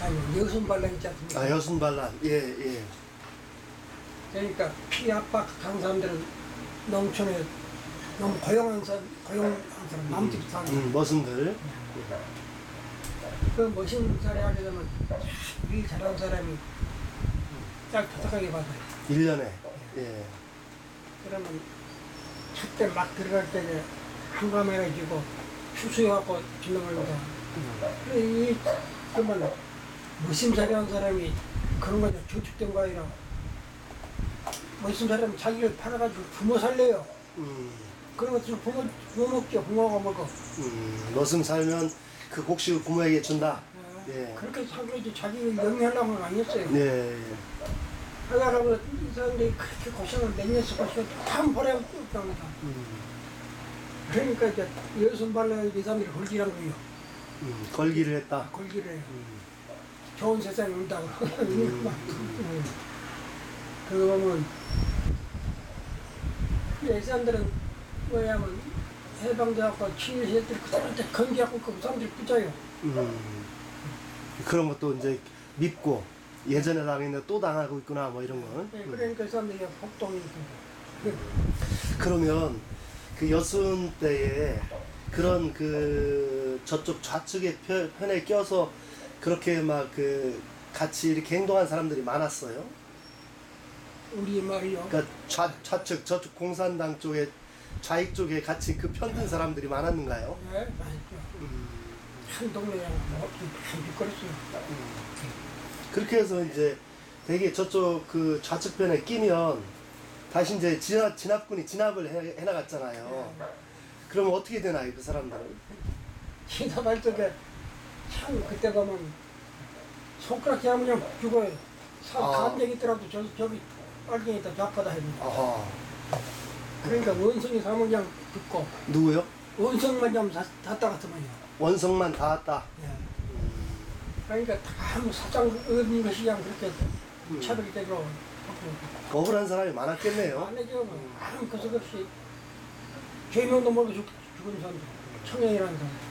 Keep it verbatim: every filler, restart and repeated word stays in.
아니, 여순반란 있지 않습니까? 아, 여순반란. 예, 예. 그러니까 피 압박 한 사람들은 농촌에 너무 고용한 사람, 고용한 사람, 남집 사는 음, 머슴들. 그 머신살이 하게 되면 일 잘하는 사람이 딱 도착하게 받아요. 일 년에. 예. 그러면 첫때 막 들어갈 때 한감해가지고 추수해갖고 준다고 합니다. 그래, 이, 그러면 머신살이 한 사람이 그런 거죠. 저축된 거 아니라 머신살이 하면 자기를 팔아가지고 부모 살려요. 음. 그런 것들 부모, 부모 먹죠. 부모가 먹어. 음, 머슴 살면 그 곡식을 부모에게 준다. 예. 예. 그렇게 살고 이제 자기를 영위하려고 는 아니었어요. 예, 예. 하다가 뭐 이 사람들이 그렇게 고생을 몇 년씩 고생을 다 버려왔답니다. 음, 그러니까 이제 여순발레 이 사람들이 걸기란 거예요. 음, 걸기를 했다. 걸기를 해요. 음, 좋은 세상이 온다고. 음, 음. 그거 보면 이 사람들은 뭐냐면 해방돼갖고 치유해들이 그들한테 건기하고 그 사람들이 붙어요. 음. 그런 것도 이제 밉고 예전에 당했는데 또 당하고 있구나 뭐 이런 거. 네, 그러니까 이 사람들이 폭동이 있고. 그러면 그 여순 때에 그런 그 저쪽 좌측의 편- 편에 껴서 그렇게 막 그 같이 이렇게 행동한 사람들이 많았어요. 우리 말이요. 그러니까 좌, 좌측 저쪽 공산당 쪽에 좌익 쪽에 같이 그 편든 사람들이 많았는가요? 네, 맛있죠. 음, 한 동네에 뭐 한죽거렸어요. 그렇게 해서 이제 되게 저쪽 그 좌측 편에 끼면 다시 이제 진압, 진압군이 진압을 해, 해나갔잖아요. 그러면 어떻게 되나요, 그 사람들은? 진압할 적에 참 그때 보면 손가락 잡으면 그냥 죽어요. 사, 아. 감정이 있더라도 저, 저기 빨갱이다 좌파다 해요. 아하. 그러니까 원성이 사면 그냥 죽고 누구요? 원성만 좀 닿다 같으면요. 원성만 닿았다. 예. 그러니까 다뭐 사장 없는 것이 그냥 그렇게 음. 차별이 되고 억울한 사람이 많았겠네요. 안 해죠. 아무 거석 없이 죄명도 모르고 죽, 죽은 사람들 청년이라는 사람.